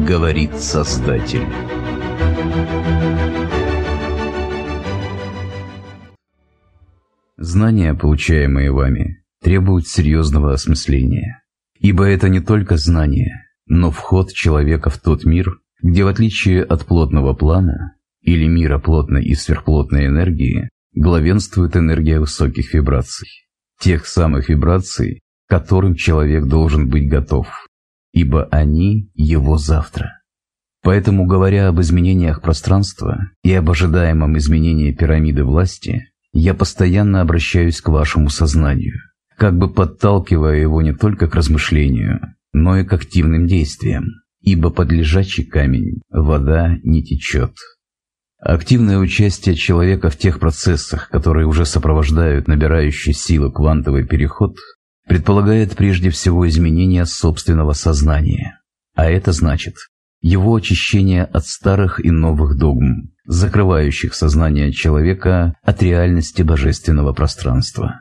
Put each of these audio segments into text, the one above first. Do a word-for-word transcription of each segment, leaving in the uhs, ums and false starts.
говорит Создатель. Знания, получаемые вами, требуют серьезного осмысления, ибо это не только знание, но вход человека в тот мир, где в отличие от плотного плана или мира плотной и сверхплотной энергии, главенствует энергия высоких вибраций, тех самых вибраций, к которым человек должен быть готов, ибо они его завтра. Поэтому, говоря об изменениях пространства и об ожидаемом изменении пирамиды власти, я постоянно обращаюсь к вашему сознанию, как бы подталкивая его не только к размышлению, но и к активным действиям, ибо под лежачий камень вода не течет. Активное участие человека в тех процессах, которые уже сопровождают набирающий силу квантовый переход, предполагает прежде всего изменение собственного сознания, а это значит его очищение от старых и новых догм, закрывающих сознание человека от реальности божественного пространства.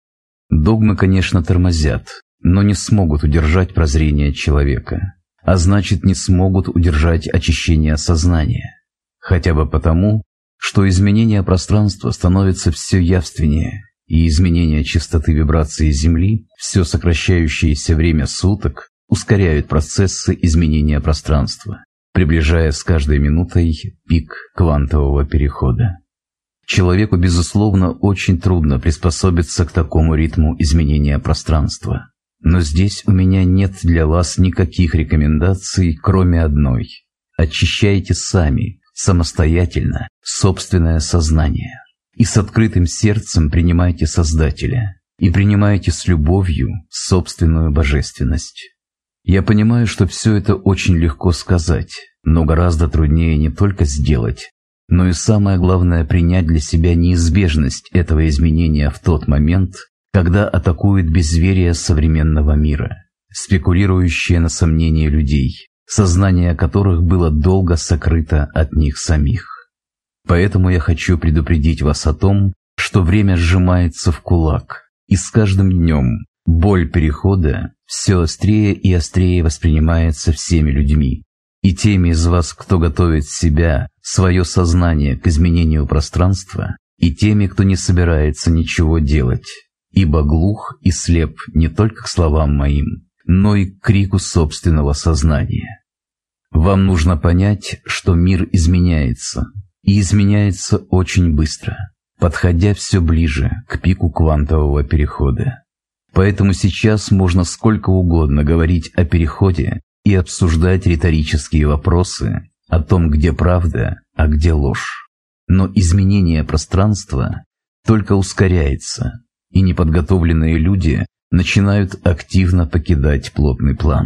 Догмы, конечно, тормозят, но не смогут удержать прозрение человека, а значит, не смогут удержать очищение сознания. Хотя бы потому, что изменение пространства становится все явственнее, и изменение частоты вибрации Земли, все сокращающееся время суток, ускоряют процессы изменения пространства, приближая с каждой минутой пик квантового перехода. Человеку, безусловно, очень трудно приспособиться к такому ритму изменения пространства. Но здесь у меня нет для вас никаких рекомендаций, кроме одной. Очищайте сами, самостоятельно, собственное сознание. И с открытым сердцем принимайте Создателя. И принимайте с любовью собственную божественность. Я понимаю, что все это очень легко сказать, но гораздо труднее не только сделать, но и самое главное принять для себя неизбежность этого изменения в тот момент, когда атакует безверие современного мира, спекулирующее на сомнения людей, сознание которых было долго сокрыто от них самих. Поэтому я хочу предупредить вас о том, что время сжимается в кулак, и с каждым днем боль перехода все острее и острее воспринимается всеми людьми, и теми из вас, кто готовит себя, свое сознание к изменению пространства, и теми, кто не собирается ничего делать, ибо глух и слеп не только к словам моим, но и к крику собственного сознания. Вам нужно понять, что мир изменяется, и изменяется очень быстро, подходя все ближе к пику квантового перехода. Поэтому сейчас можно сколько угодно говорить о переходе и обсуждать риторические вопросы о том, где правда, а где ложь. Но изменение пространства только ускоряется, и неподготовленные люди начинают активно покидать плотный план.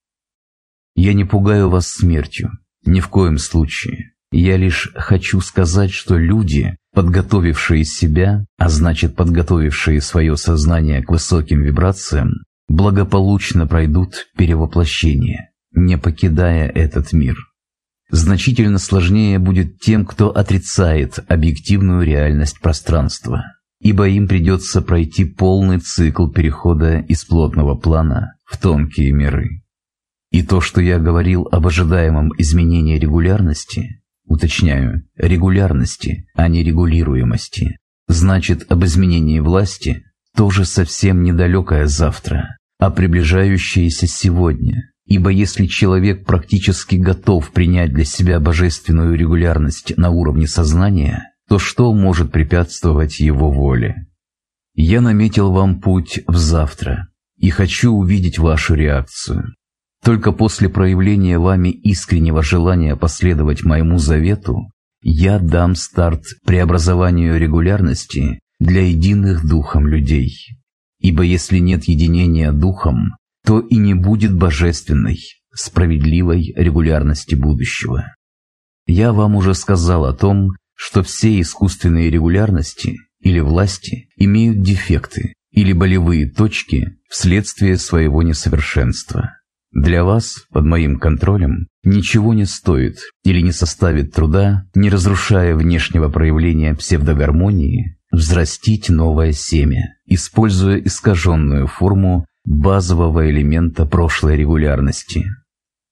Я не пугаю вас смертью, ни в коем случае. Я лишь хочу сказать, что люди, подготовившие себя, а значит подготовившие свое сознание к высоким вибрациям, благополучно пройдут перевоплощение, не покидая этот мир. Значительно сложнее будет тем, кто отрицает объективную реальность пространства, ибо им придется пройти полный цикл перехода из плотного плана в тонкие миры. И то, что я говорил об ожидаемом изменении регулярности, уточняю, регулярности, а не регулируемости, значит, об изменении власти тоже совсем недалекое завтра, а приближающееся сегодня. Ибо если человек практически готов принять для себя божественную регулярность на уровне сознания, то что может препятствовать его воле? Я наметил вам путь в завтра и хочу увидеть вашу реакцию. Только после проявления вами искреннего желания последовать моему завету, я дам старт преобразованию регулярности для единых духом людей. Ибо если нет единения духом, то и не будет божественной, справедливой регулярности будущего. Я вам уже сказал о том, что все искусственные регулярности или власти имеют дефекты или болевые точки вследствие своего несовершенства. Для вас, под моим контролем, ничего не стоит или не составит труда, не разрушая внешнего проявления псевдогармонии, взрастить новое семя, используя искаженную форму базового элемента прошлой регулярности.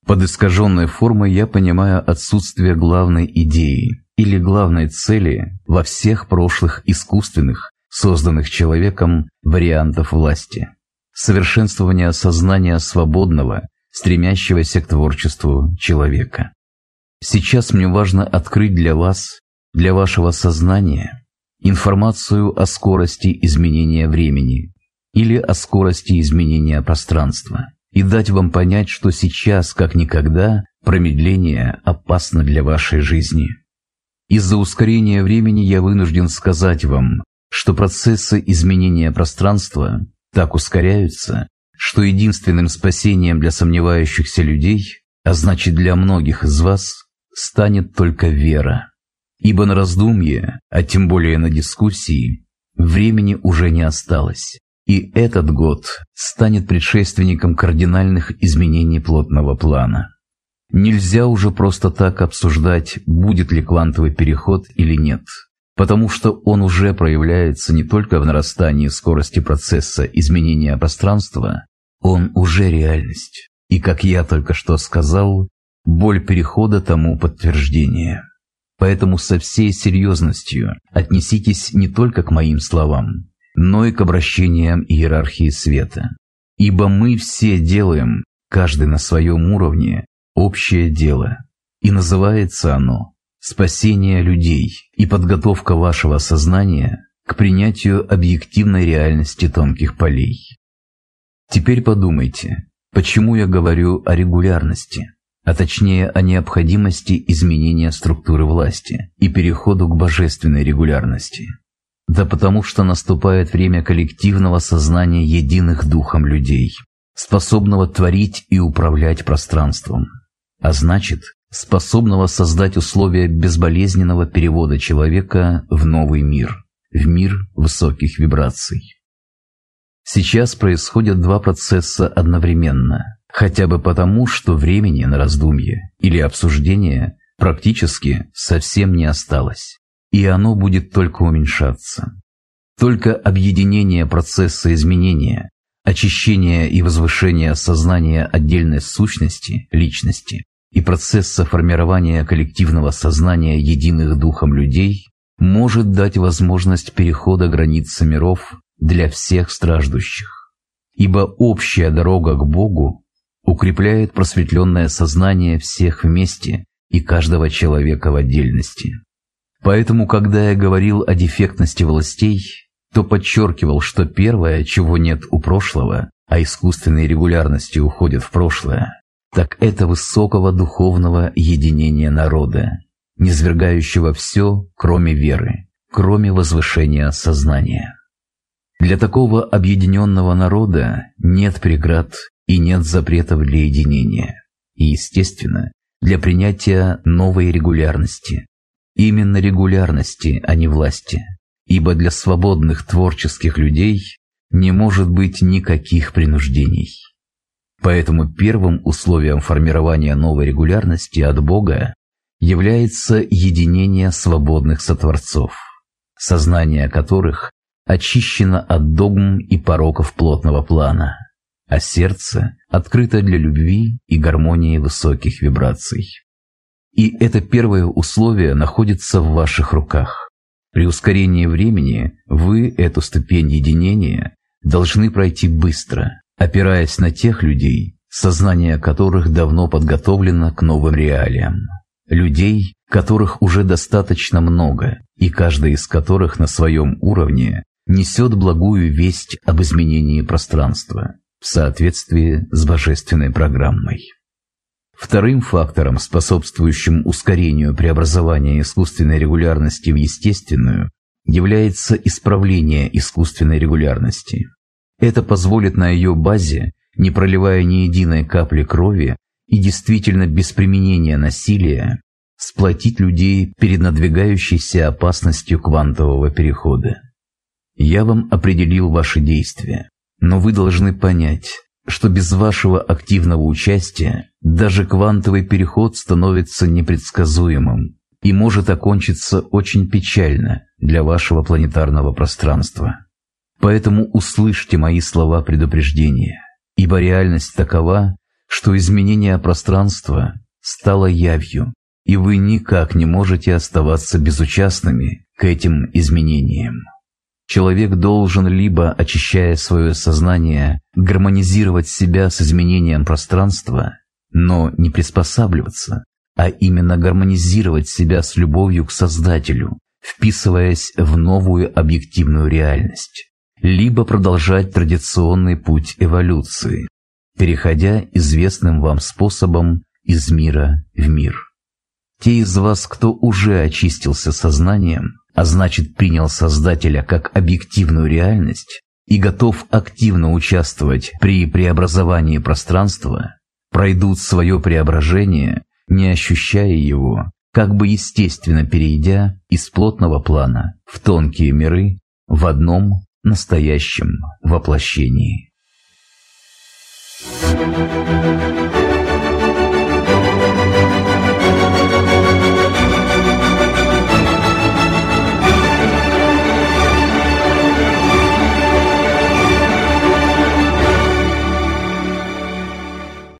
Под искаженной формой я понимаю отсутствие главной идеи или главной цели во всех прошлых искусственных, созданных человеком, вариантов власти. Совершенствование сознания свободного, стремящегося к творчеству человека. Сейчас мне важно открыть для вас, для вашего сознания, информацию о скорости изменения времени или о скорости изменения пространства и дать вам понять, что сейчас, как никогда, промедление опасно для вашей жизни. Из-за ускорения времени я вынужден сказать вам, что процессы изменения пространства так ускоряются, что единственным спасением для сомневающихся людей, а значит для многих из вас, станет только вера. Ибо на раздумье, а тем более на дискуссии, времени уже не осталось. И этот год станет предшественником кардинальных изменений плотного плана. Нельзя уже просто так обсуждать, будет ли квантовый переход или нет, потому что он уже проявляется не только в нарастании скорости процесса изменения пространства, он уже реальность. И, как я только что сказал, боль перехода тому подтверждение. Поэтому со всей серьезностью отнеситесь не только к моим словам, но и к обращениям иерархии света. Ибо мы все делаем, каждый на своем уровне, общее дело. И называется оно «Спасение людей» и подготовка вашего сознания к принятию объективной реальности тонких полей. Теперь подумайте, почему я говорю о регулярности, а точнее о необходимости изменения структуры власти и переходу к божественной регулярности. Да потому что наступает время коллективного сознания единых духом людей, способного творить и управлять пространством, а значит, способного создать условия безболезненного перевода человека в новый мир, в мир высоких вибраций. Сейчас происходят два процесса одновременно, хотя бы потому, что времени на раздумье или обсуждение практически совсем не осталось. И оно будет только уменьшаться. Только объединение процесса изменения, очищения и возвышения сознания отдельной сущности, личности, и процесса формирования коллективного сознания единых духом людей может дать возможность перехода границы миров для всех страждущих. Ибо общая дорога к Богу укрепляет просветленное сознание всех вместе и каждого человека в отдельности. Поэтому, когда я говорил о дефектности властей, то подчеркивал, что первое, чего нет у прошлого, а искусственные регулярности уходят в прошлое, так это высокого духовного единения народа, низвергающего все, кроме веры, кроме возвышения сознания. Для такого объединенного народа нет преград и нет запретов для единения, и, естественно, для принятия новой регулярности. Именно регулярности, а не власти, ибо для свободных творческих людей не может быть никаких принуждений. Поэтому первым условием формирования новой регулярности от Бога является единение свободных сотворцов, сознание которых очищено от догм и пороков плотного плана, а сердце открыто для любви и гармонии высоких вибраций. И это первое условие находится в ваших руках. При ускорении времени вы эту ступень единения должны пройти быстро, опираясь на тех людей, сознание которых давно подготовлено к новым реалиям. Людей, которых уже достаточно много, и каждый из которых на своем уровне несет благую весть об изменении пространства в соответствии с божественной программой. Вторым фактором, способствующим ускорению преобразования искусственной регулярности в естественную, является исправление искусственной регулярности. Это позволит на ее базе, не проливая ни единой капли крови и действительно без применения насилия, сплотить людей перед надвигающейся опасностью квантового перехода. Я вам определил ваши действия, но вы должны понять, что без вашего активного участия даже квантовый переход становится непредсказуемым и может окончиться очень печально для вашего планетарного пространства. Поэтому услышьте мои слова предупреждения, ибо реальность такова, что изменение пространства стало явью, и вы никак не можете оставаться безучастными к этим изменениям. Человек должен, либо, очищая свое сознание, гармонизировать себя с изменением пространства, но не приспосабливаться, а именно гармонизировать себя с любовью к Создателю, вписываясь в новую объективную реальность, либо продолжать традиционный путь эволюции, переходя известным вам способом из мира в мир. Те из вас, кто уже очистился сознанием, а значит принял Создателя как объективную реальность и готов активно участвовать при преобразовании пространства, пройдут свое преображение, не ощущая его, как бы естественно перейдя из плотного плана в тонкие миры в одном настоящем воплощении. Thank you.